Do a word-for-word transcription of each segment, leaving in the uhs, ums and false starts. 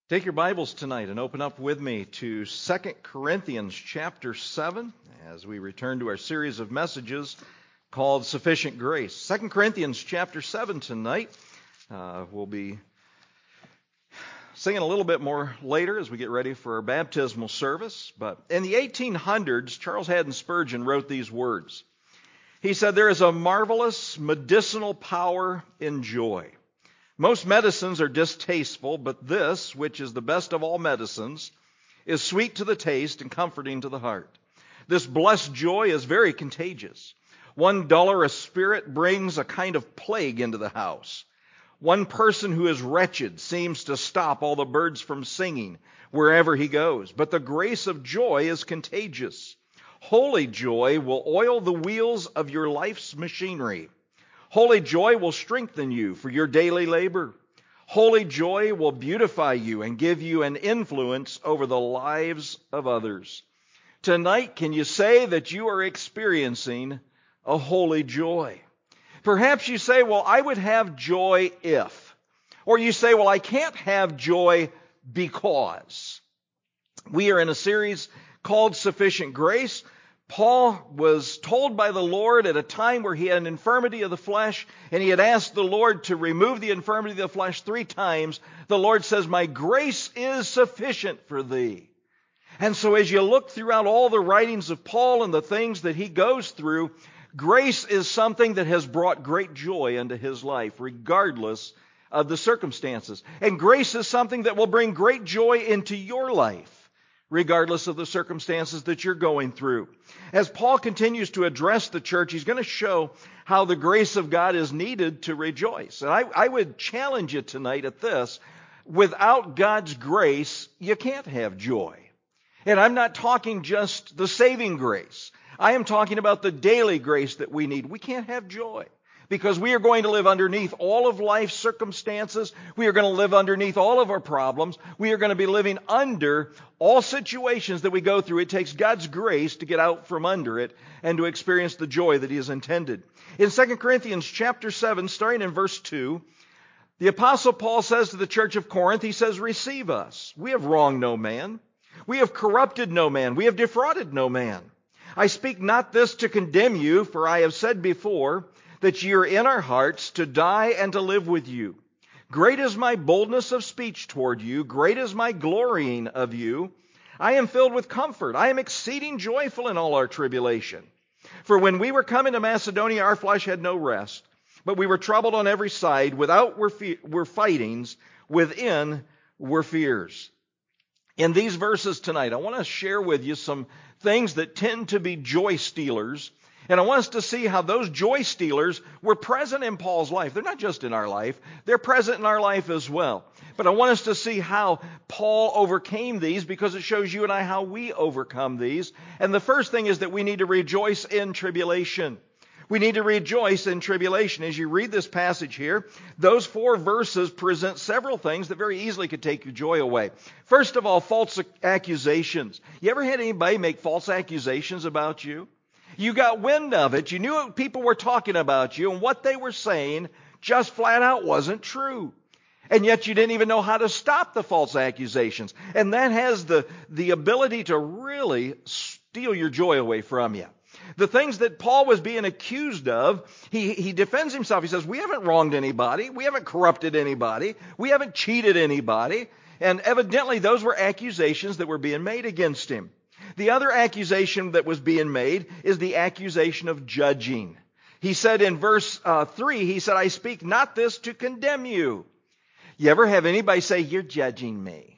Take your Bibles tonight and open up with me to Second Corinthians chapter seven as we return to our series of messages called Sufficient Grace. Second Corinthians chapter seven tonight. Uh, we'll be singing a little bit more later as we get ready for our baptismal service. But in the eighteen hundreds, Charles Haddon Spurgeon wrote these words. He said, "There is a marvelous medicinal power in joy. Most medicines are distasteful, but this, which is the best of all medicines, is sweet to the taste and comforting to the heart. This blessed joy is very contagious. One dolorous spirit brings a kind of plague into the house. One person who is wretched seems to stop all the birds from singing wherever he goes. But the grace of joy is contagious. Holy joy will oil the wheels of your life's machinery. Holy joy will strengthen you for your daily labor. Holy joy will beautify you and give you an influence over the lives of others. Tonight, can you say that you are experiencing a holy joy? Perhaps you say, well, I would have joy if. Or you say, well, I can't have joy because. We are in a series called Sufficient Grace. Paul was told by the Lord at a time where he had an infirmity of the flesh, and he had asked the Lord to remove the infirmity of the flesh three times. The Lord says, "My grace is sufficient for thee." And so as you look throughout all the writings of Paul and the things that he goes through, grace is something that has brought great joy into his life, regardless of the circumstances. And grace is something that will bring great joy into your life, regardless of the circumstances that you're going through. As Paul continues to address the church, he's going to show how the grace of God is needed to rejoice. And I, I would challenge you tonight at this. Without God's grace, you can't have joy. And I'm not talking just the saving grace. I am talking about the daily grace that we need. We can't have joy because we are going to live underneath all of life's circumstances. We are going to live underneath all of our problems. We are going to be living under all situations that we go through. It takes God's grace to get out from under it and to experience the joy that He has intended. In Second Corinthians chapter seven, starting in verse two, the Apostle Paul says to the church of Corinth, he says, "Receive us. We have wronged no man. We have corrupted no man. We have defrauded no man. I speak not this to condemn you, for I have said before, that ye are in our hearts to die and to live with you. Great is my boldness of speech toward you. Great is my glorying of you. I am filled with comfort. I am exceeding joyful in all our tribulation. For when we were coming to Macedonia, our flesh had no rest, but we were troubled on every side. Without were, fe- were fightings, within were fears." In these verses tonight, I want to share with you some things that tend to be joy stealers. And I want us to see how those joy stealers were present in Paul's life. They're not just in our life. They're present in our life as well. But I want us to see how Paul overcame these, because it shows you and I how we overcome these. And the first thing is that we need to rejoice in tribulation. We need to rejoice in tribulation. As you read this passage here, those four verses present several things that very easily could take your joy away. First of all, false accusations. You ever had anybody make false accusations about you? You got wind of it. You knew what people were talking about you, and what they were saying just flat out wasn't true. And yet you didn't even know how to stop the false accusations. And that has the, the ability to really steal your joy away from you. The things that Paul was being accused of, he, he defends himself. He says, we haven't wronged anybody. We haven't corrupted anybody. We haven't cheated anybody. And evidently those were accusations that were being made against him. The other accusation that was being made is the accusation of judging. He said in verse uh, three, he said, "I speak not this to condemn you." You ever have anybody say, "You're judging me"?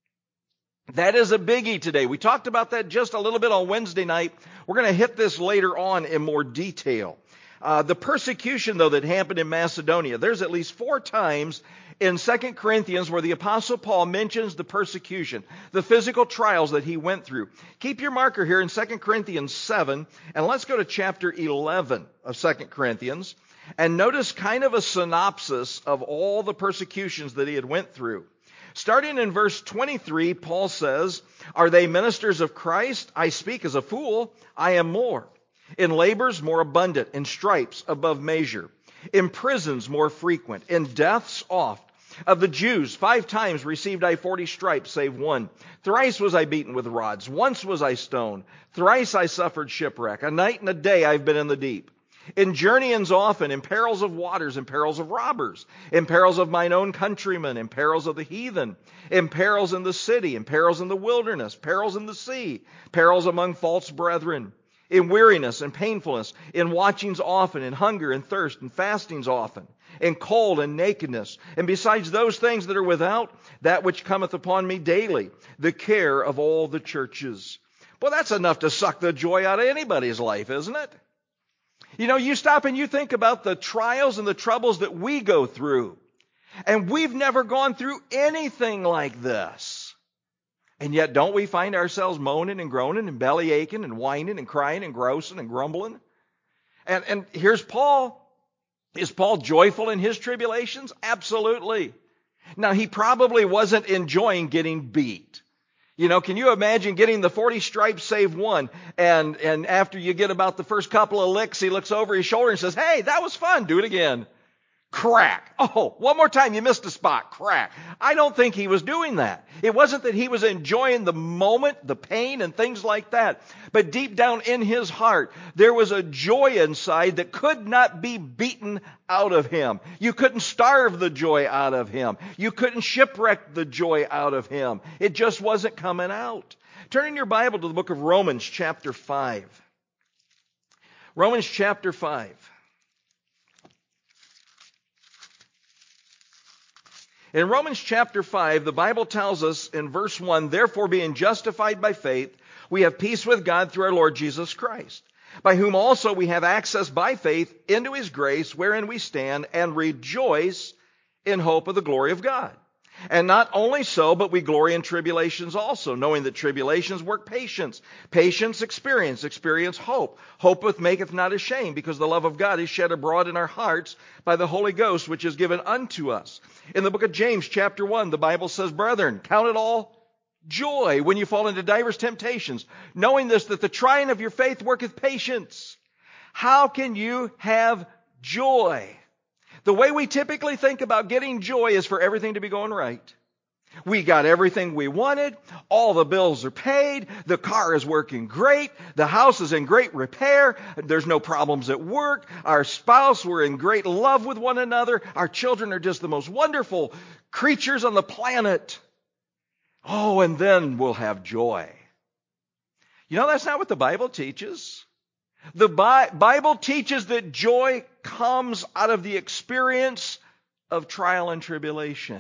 That is a biggie today. We talked about that just a little bit on Wednesday night. We're going to hit this later on in more detail. Uh, the persecution, though, that happened in Macedonia, there's at least four times in Second Corinthians where the Apostle Paul mentions the persecution, the physical trials that he went through. Keep your marker here in Second Corinthians seven, and let's go to chapter eleven of Second Corinthians, and notice kind of a synopsis of all the persecutions that he had went through. Starting in verse twenty-three, Paul says, "Are they ministers of Christ? I speak as a fool. I am more. In labors more abundant, in stripes above measure, in prisons more frequent, in deaths oft. Of the Jews, five times received I forty stripes, save one. Thrice was I beaten with rods. Once was I stoned. Thrice I suffered shipwreck. A night and a day I've been in the deep. In journeyings often, in perils of waters, in perils of robbers, in perils of mine own countrymen, in perils of the heathen, in perils in the city, in perils in the wilderness, perils in the sea, perils among false brethren, in weariness and painfulness, in watchings often, in hunger and thirst, in fastings often, in cold and nakedness, and besides those things that are without, that which cometh upon me daily, the care of all the churches. Well, that's enough to suck the joy out of anybody's life, isn't it? You know, you stop and you think about the trials and the troubles that we go through. And we've never gone through anything like this. And yet don't we find ourselves moaning and groaning and belly aching and whining and crying and grousing and grumbling? And, and here's Paul. Is Paul joyful in his tribulations? Absolutely. Now, he probably wasn't enjoying getting beat. You know, can you imagine getting the forty stripes save one, and, and after you get about the first couple of licks, he looks over his shoulder and says, hey, that was fun, do it again. Crack. Oh, one more time, you missed a spot. Crack. I don't think he was doing that. It wasn't that he was enjoying the moment, the pain and things like that. But deep down in his heart, there was a joy inside that could not be beaten out of him. You couldn't starve the joy out of him. You couldn't shipwreck the joy out of him. It just wasn't coming out. Turn in your Bible to the book of Romans chapter five. Romans chapter five. In Romans chapter five, the Bible tells us in verse one, therefore being justified by faith, we have peace with God through our Lord Jesus Christ, by whom also we have access by faith into his grace, wherein we stand and rejoice in hope of the glory of God. And not only so, but we glory in tribulations also, knowing that tribulations work patience. Patience, experience. Experience, hope. Hope maketh not ashamed, because the love of God is shed abroad in our hearts by the Holy Ghost, which is given unto us. In the book of James, chapter one, the Bible says, brethren, count it all joy when you fall into divers temptations, knowing this, that the trying of your faith worketh patience. How can you have joy? The way we typically think about getting joy is for everything to be going right. We got everything we wanted. All the bills are paid. The car is working great. The house is in great repair. There's no problems at work. Our spouse, we're in great love with one another. Our children are just the most wonderful creatures on the planet. Oh, and then we'll have joy. You know, that's not what the Bible teaches. The Bible teaches that joy comes out of the experience of trial and tribulation.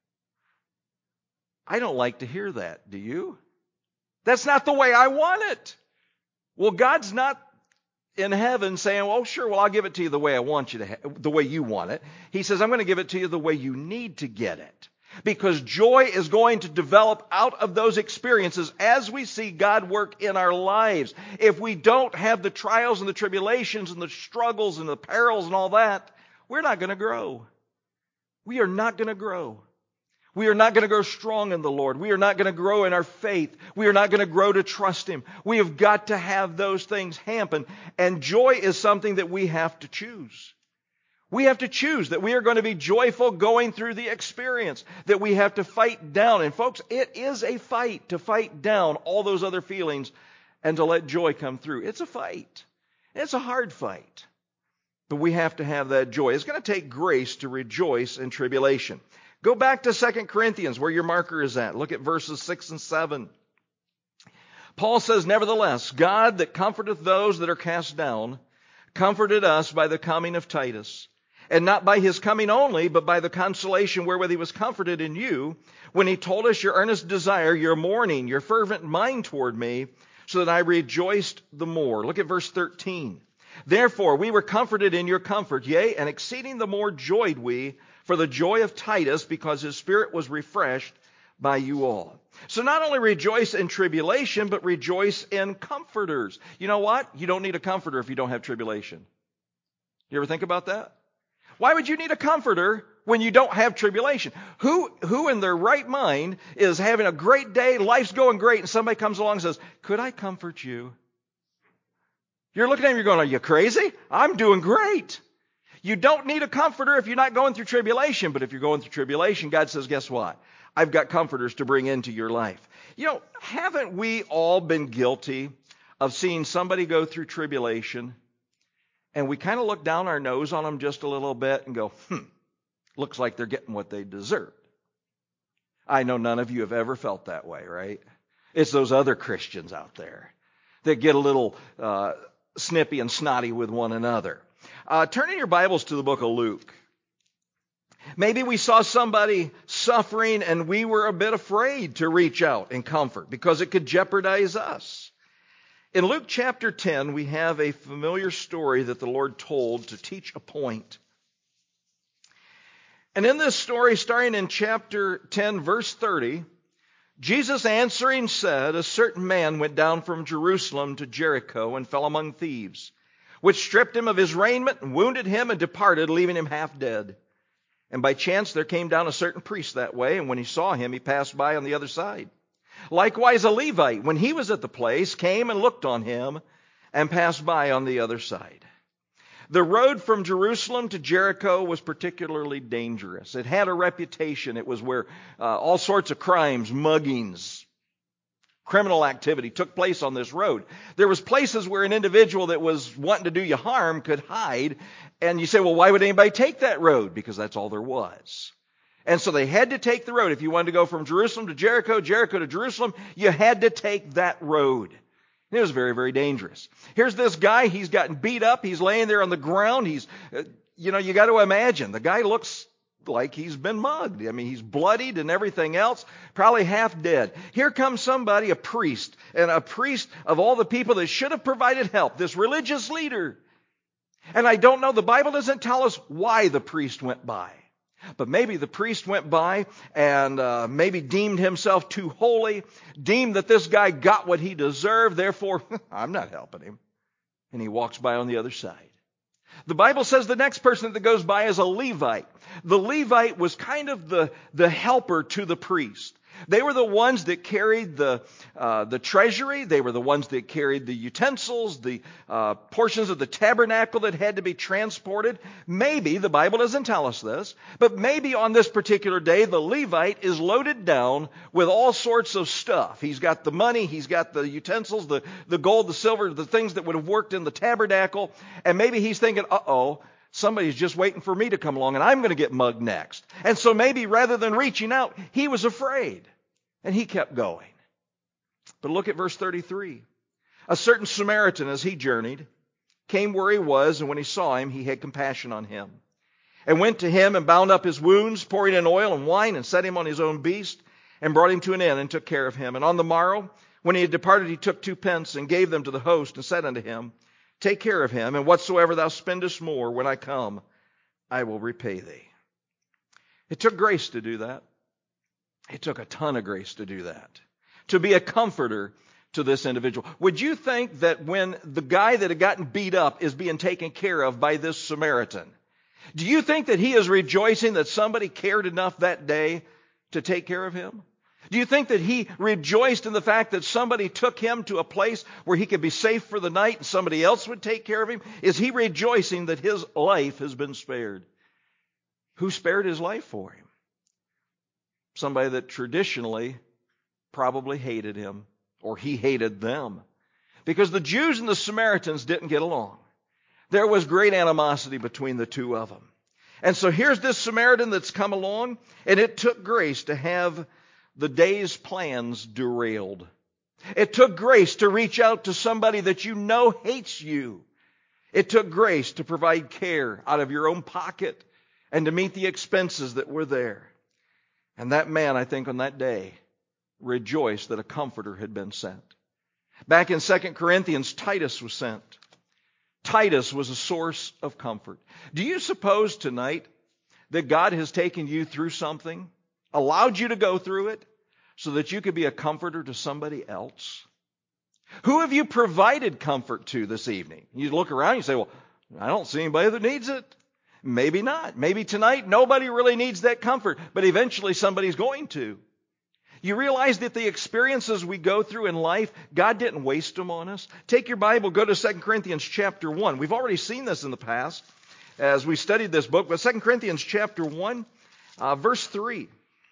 I don't like to hear that, do you? That's not the way I want it. Well, God's not in heaven saying, well, sure, well, I'll give it to you the way I want you to, ha- the way you want it. He says, I'm going to give it to you the way you need to get it. Because joy is going to develop out of those experiences as we see God work in our lives. If we don't have the trials and the tribulations and the struggles and the perils and all that, we're not going to grow. We are not going to grow. We are not going to grow strong in the Lord. We are not going to grow in our faith. We are not going to grow to trust Him. We have got to have those things happen. And joy is something that we have to choose. We have to choose that we are going to be joyful going through the experience, that we have to fight down. And folks, it is a fight to fight down all those other feelings and to let joy come through. It's a fight. It's a hard fight. But we have to have that joy. It's going to take grace to rejoice in tribulation. Go back to Second Corinthians where your marker is at. Look at verses six and seven. Paul says, nevertheless, God that comforteth those that are cast down, comforted us by the coming of Titus. And not by his coming only, but by the consolation wherewith he was comforted in you, when he told us your earnest desire, your mourning, your fervent mind toward me, so that I rejoiced the more. Look at verse thirteen. Therefore we were comforted in your comfort, yea, and exceeding the more joyed we for the joy of Titus, because his spirit was refreshed by you all. So not only rejoice in tribulation, but rejoice in comforters. You know what? You don't need a comforter if you don't have tribulation. You ever think about that? Why would you need a comforter when you don't have tribulation? Who, who in their right mind is having a great day, life's going great, and somebody comes along and says, could I comfort you? You're looking at him, you're going, are you crazy? I'm doing great. You don't need a comforter if you're not going through tribulation, but if you're going through tribulation, God says, guess what? I've got comforters to bring into your life. You know, haven't we all been guilty of seeing somebody go through tribulation and we kind of look down our nose on them just a little bit and go, hmm, looks like they're getting what they deserve. I know none of you have ever felt that way, right? It's those other Christians out there that get a little uh, snippy and snotty with one another. Uh, turn in your Bibles to the book of Luke. Maybe we saw somebody suffering and we were a bit afraid to reach out and comfort because it could jeopardize us. In Luke chapter ten, we have a familiar story that the Lord told to teach a point. And in this story, starting in chapter ten, verse thirty, Jesus answering said, a certain man went down from Jerusalem to Jericho and fell among thieves, which stripped him of his raiment and wounded him and departed, leaving him half dead. And by chance there came down a certain priest that way, and when he saw him, he passed by on the other side. Likewise a Levite, when he was at the place, came and looked on him and passed by on the other side. The road from Jerusalem to Jericho was particularly dangerous. It had a reputation. It was where uh, all sorts of crimes, muggings, criminal activity took place on this road. There was places where an individual that was wanting to do you harm could hide. And you say, well, why would anybody take that road? Because that's all there was. And so they had to take the road. If you wanted to go from Jerusalem to Jericho, Jericho to Jerusalem, you had to take that road. And it was very, very dangerous. Here's this guy. He's gotten beat up. He's laying there on the ground. He's, uh, you know, you got to imagine. The guy looks like he's been mugged. I mean, he's bloodied and everything else, probably half dead. Here comes somebody, a priest, and a priest of all the people that should have provided help, this religious leader. And I don't know, the Bible doesn't tell us why the priest went by. But maybe the priest went by and uh, maybe deemed himself too holy, deemed that this guy got what he deserved, therefore, I'm not helping him. And he walks by on the other side. The Bible says the next person that goes by is a Levite. The Levite was kind of the, the helper to the priest. They were the ones that carried the uh, the treasury. They were the ones that carried the utensils, the uh, portions of the tabernacle that had to be transported. Maybe, the Bible doesn't tell us this, but maybe on this particular day, the Levite is loaded down with all sorts of stuff. He's got the money, he's got the utensils, the, the gold, the silver, the things that would have worked in the tabernacle. And maybe he's thinking, uh-oh, somebody's just waiting for me to come along and I'm going to get mugged next. And so maybe rather than reaching out, he was afraid. And he kept going. But look at verse thirty-three. A certain Samaritan, as he journeyed, came where he was, and when he saw him, he had compassion on him. And went to him and bound up his wounds, pouring in oil and wine, and set him on his own beast, and brought him to an inn, and took care of him. And on the morrow, when he had departed, he took two pence, and gave them to the host, and said unto him, Take care of him, and whatsoever thou spendest more, when I come, I will repay thee. It took grace to do that. It took a ton of grace to do that, to be a comforter to this individual. Would you think that when the guy that had gotten beat up is being taken care of by this Samaritan, do you think that he is rejoicing that somebody cared enough that day to take care of him? Do you think that he rejoiced in the fact that somebody took him to a place where he could be safe for the night and somebody else would take care of him? Is he rejoicing that his life has been spared? Who spared his life for him? Somebody that traditionally probably hated him, or he hated them. Because the Jews and the Samaritans didn't get along. There was great animosity between the two of them. And so here's this Samaritan that's come along, and it took grace to have the day's plans derailed. It took grace to reach out to somebody that you know hates you. It took grace to provide care out of your own pocket and to meet the expenses that were there. And that man, I think, on that day, rejoiced that a comforter had been sent. Back in Second Corinthians, Titus was sent. Titus was a source of comfort. Do you suppose tonight that God has taken you through something, allowed you to go through it, so that you could be a comforter to somebody else? Who have you provided comfort to this evening? You look around and you say, well, I don't see anybody that needs it. Maybe not. Maybe tonight nobody really needs that comfort, but eventually somebody's going to. You realize that the experiences we go through in life, God didn't waste them on us. Take your Bible, go to Second Corinthians chapter one. We've already seen this in the past. as we studied this book, but Second Corinthians chapter one, uh, verse three.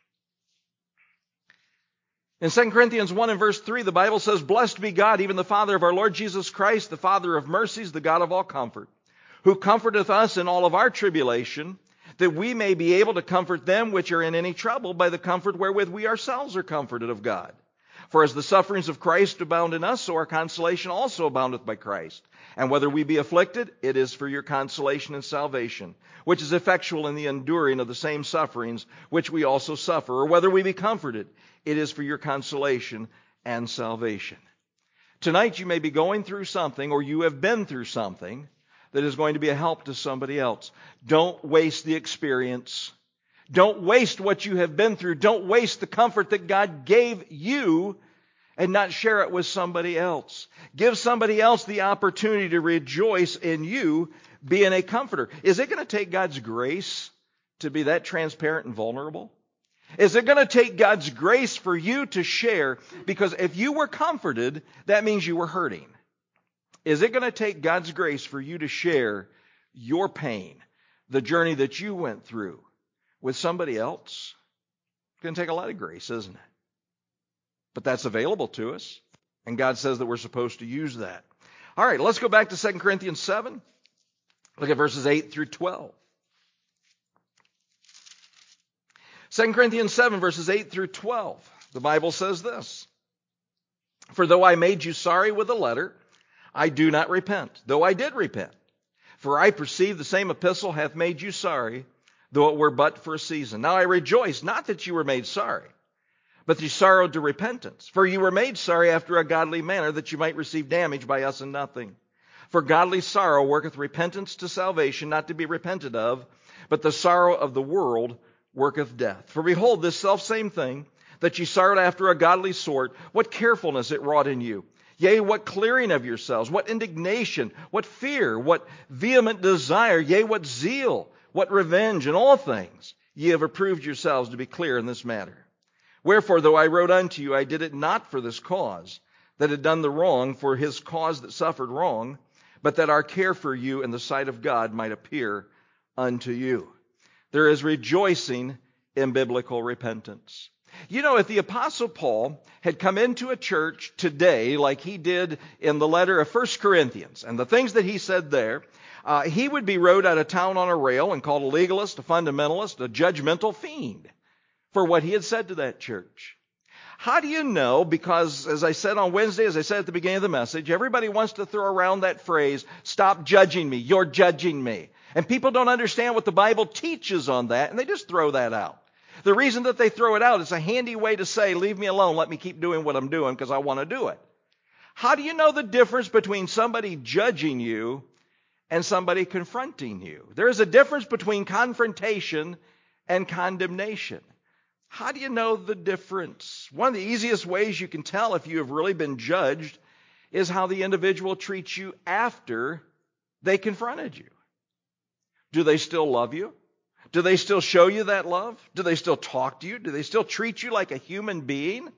In Second Corinthians one and verse three, the Bible says, "Blessed be God, even the Father of our Lord Jesus Christ, the Father of mercies, the God of all comfort, who comforteth us in all of our tribulation, that we may be able to comfort them which are in any trouble by the comfort wherewith we ourselves are comforted of God. For as the sufferings of Christ abound in us, so our consolation also aboundeth by Christ. And whether we be afflicted, it is for your consolation and salvation, which is effectual in the enduring of the same sufferings which we also suffer. Or whether we be comforted, it is for your consolation and salvation." Tonight you may be going through something, or you have been through something, that is going to be a help to somebody else. Don't waste the experience. Don't waste what you have been through. Don't waste the comfort that God gave you and not share it with somebody else. Give somebody else the opportunity to rejoice in you being a comforter. Is it going to take God's grace to be that transparent and vulnerable? Is it going to take God's grace for you to share? Because if you were comforted, that means you were hurting. Is it going to take God's grace for you to share your pain, the journey that you went through, with somebody else? It's going to take a lot of grace, isn't it? But that's available to us, and God says that we're supposed to use that. All right, let's go back to Second Corinthians seven. Look at verses eight through twelve. Second Corinthians seven, verses eight through twelve. The Bible says this: "For though I made you sorry with a letter, I do not repent, though I did repent. For I perceive the same epistle hath made you sorry, though it were but for a season. Now I rejoice, not that you were made sorry, but that you sorrowed to repentance. For you were made sorry after a godly manner, that you might receive damage by us in nothing. For godly sorrow worketh repentance to salvation, not to be repented of, but the sorrow of the world worketh death. For behold, this selfsame thing, that ye sorrowed after a godly sort, what carefulness it wrought in you. Yea, what clearing of yourselves, what indignation, what fear, what vehement desire, yea, what zeal, what revenge, in all things ye have approved yourselves to be clear in this matter. Wherefore, though I wrote unto you, I did it not for this cause, that had done the wrong, for his cause that suffered wrong, but that our care for you in the sight of God might appear unto you." There is rejoicing in biblical repentance. You know, if the Apostle Paul had come into a church today like he did in the letter of First Corinthians, and the things that he said there, uh, he would be rode out of town on a rail and called a legalist, a fundamentalist, a judgmental fiend for what he had said to that church. How do you know? Because, as I said on Wednesday, as I said at the beginning of the message, everybody wants to throw around that phrase, "Stop judging me, you're judging me." And people don't understand what the Bible teaches on that, and they just throw that out. The reason that they throw it out is a handy way to say, "Leave me alone, let me keep doing what I'm doing because I want to do it." How do you know the difference between somebody judging you and somebody confronting you? There is a difference between confrontation and condemnation. How do you know the difference? One of the easiest ways you can tell if you have really been judged is how the individual treats you after they confronted you. Do they still love you? Do they still show you that love? Do they still talk to you? Do they still treat you like a human being?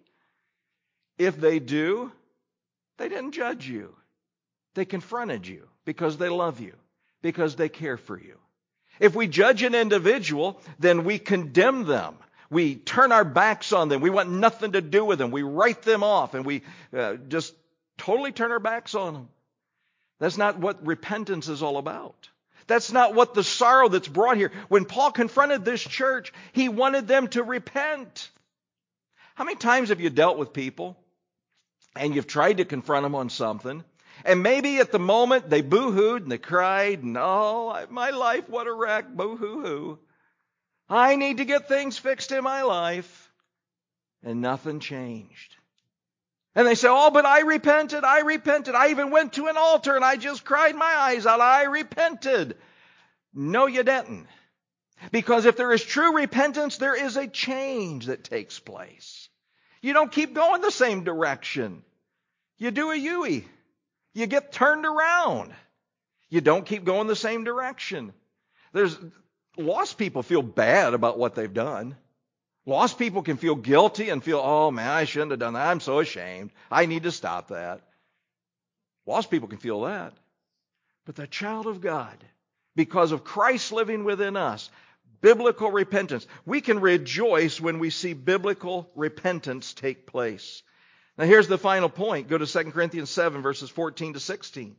If they do, they didn't judge you. They confronted you because they love you, because they care for you. If we judge an individual, then we condemn them. We turn our backs on them. We want nothing to do with them. We write them off, and we uh, just totally turn our backs on them. That's not what repentance is all about. That's not what the sorrow that's brought here. When Paul confronted this church, he wanted them to repent. How many times have you dealt with people and you've tried to confront them on something, and maybe at the moment they boo-hooed and they cried, and oh, my life, what a wreck, boo-hoo-hoo. I need to get things fixed in my life. And nothing changed. And they say, "Oh, but I repented, I repented. I even went to an altar and I just cried my eyes out. I repented." No, you didn't. Because if there is true repentance, there is a change that takes place. You don't keep going the same direction. You do a U-E. You get turned around. You don't keep going the same direction. There's lost people feel bad about what they've done. Lost people can feel guilty and feel, "Oh man, I shouldn't have done that. I'm so ashamed. I need to stop that." Lost people can feel that. But the child of God because of Christ living within us. Biblical repentance. We can rejoice when we see biblical repentance take place. Now here's the final point. Go to Second Corinthians seven, verses fourteen to sixteen.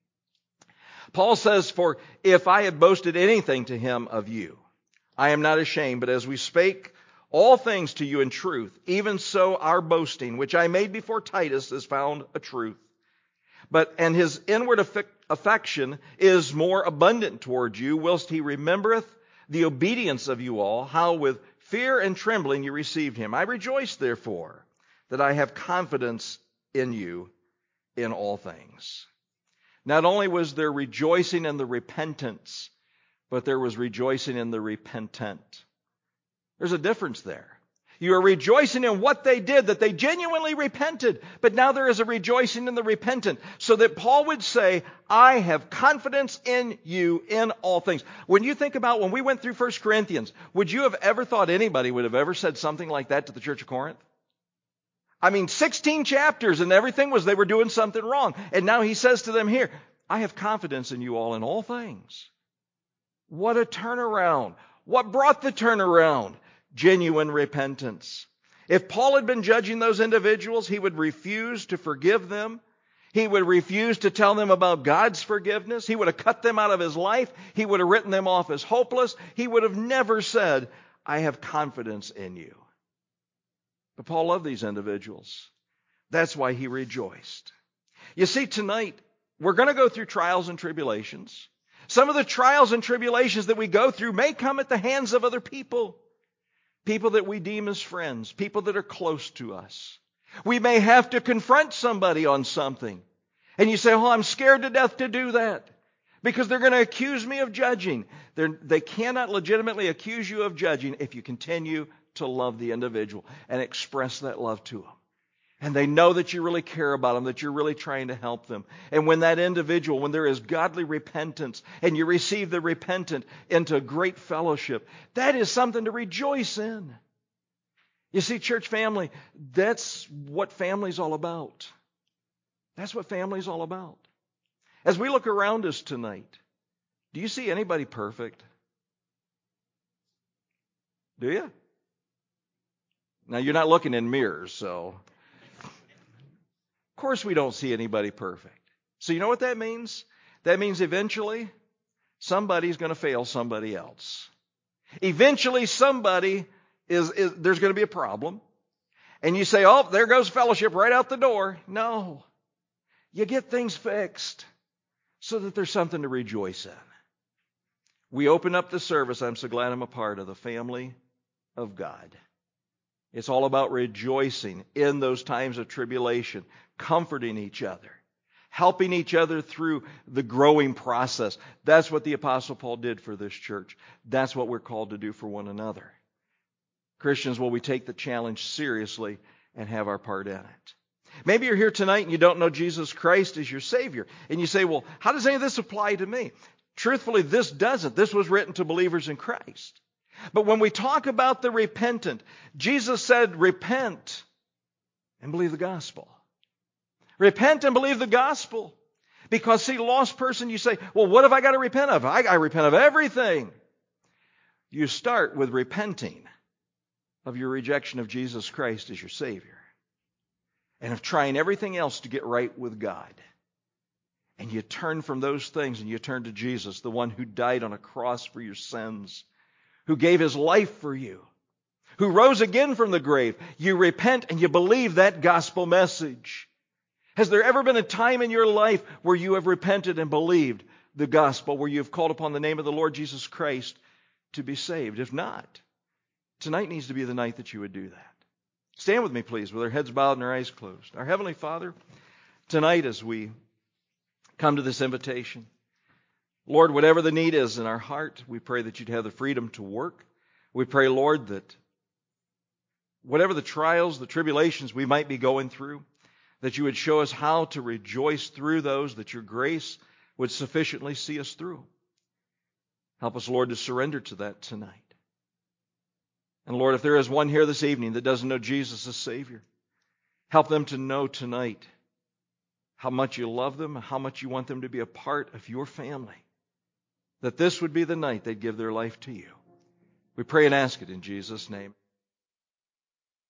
Paul says, "For if I had boasted anything to him of you, I am not ashamed, but as we spake all things to you in truth, even so our boasting, which I made before Titus, is found a truth. But, and his inward affe- affection is more abundant toward you, whilst he remembereth the obedience of you all, how with fear and trembling you received him. I rejoice, therefore, that I have confidence in you in all things." Not only was there rejoicing in the repentance, but there was rejoicing in the repentant. There's a difference there. You are rejoicing in what they did, that they genuinely repented. But now there is a rejoicing in the repentant. So that Paul would say, I have confidence in you in all things. When you think about when we went through First Corinthians, would you have ever thought anybody would have ever said something like that to the church of Corinth? I mean, sixteen chapters and everything was they were doing something wrong. And now he says to them here, I have confidence in you all in all things. What a turnaround. What brought the turnaround? Genuine repentance. If Paul had been judging those individuals, he would refuse to forgive them. He would refuse to tell them about God's forgiveness. He would have cut them out of his life. He would have written them off as hopeless. He would have never said, I have confidence in you. But Paul loved these individuals. That's why he rejoiced. You see, tonight, we're going to go through trials and tribulations. Some of the trials and tribulations that we go through may come at the hands of other people. People that we deem as friends. People that are close to us. We may have to confront somebody on something. And you say, oh, I'm scared to death to do that. Because they're going to accuse me of judging. They're, they cannot legitimately accuse you of judging if you continue to love the individual and express that love to them. And they know that you really care about them, that you're really trying to help them. And when that individual, when there is godly repentance, and you receive the repentant into great fellowship, that is something to rejoice in. You see, church family, that's what family's all about. That's what family's all about. As we look around us tonight, do you see anybody perfect? Do you? Now, you're not looking in mirrors, so... Of course we don't see anybody perfect. So you know what that means? That means eventually somebody's going to fail somebody else. Eventually somebody is, is there's going to be a problem. And you say, oh, there goes fellowship right out the door. No. You get things fixed so that there's something to rejoice in. We open up the service. I'm so glad I'm a part of the family of God. It's all about rejoicing in those times of tribulation, comforting each other, helping each other through the growing process. That's what the Apostle Paul did for this church. That's what we're called to do for one another. Christians, will we take the challenge seriously and have our part in it? Maybe you're here tonight and you don't know Jesus Christ as your Savior. And you say, well, how does any of this apply to me? Truthfully, this doesn't. This was written to believers in Christ. But when we talk about the repentant, Jesus said, repent and believe the gospel. Repent and believe the gospel. Because, see, lost person, you say, well, what have I got to repent of? I got to repent of everything. You start with repenting of your rejection of Jesus Christ as your Savior. And of trying everything else to get right with God. And you turn from those things and you turn to Jesus, the one who died on a cross for your sins, who gave his life for you, who rose again from the grave. You repent and you believe that gospel message. Has there ever been a time in your life where you have repented and believed the gospel, where you have called upon the name of the Lord Jesus Christ to be saved? If not, tonight needs to be the night that you would do that. Stand with me, please, with our heads bowed and our eyes closed. Our Heavenly Father, tonight as we come to this invitation, Lord, whatever the need is in our heart, we pray that you'd have the freedom to work. We pray, Lord, that whatever the trials, the tribulations we might be going through, that you would show us how to rejoice through those, that your grace would sufficiently see us through. Help us, Lord, to surrender to that tonight. And Lord, if there is one here this evening that doesn't know Jesus as Savior, help them to know tonight how much you love them, how much you want them to be a part of your family. that this would be the night they'd give their life to you. We pray and ask it in Jesus' name.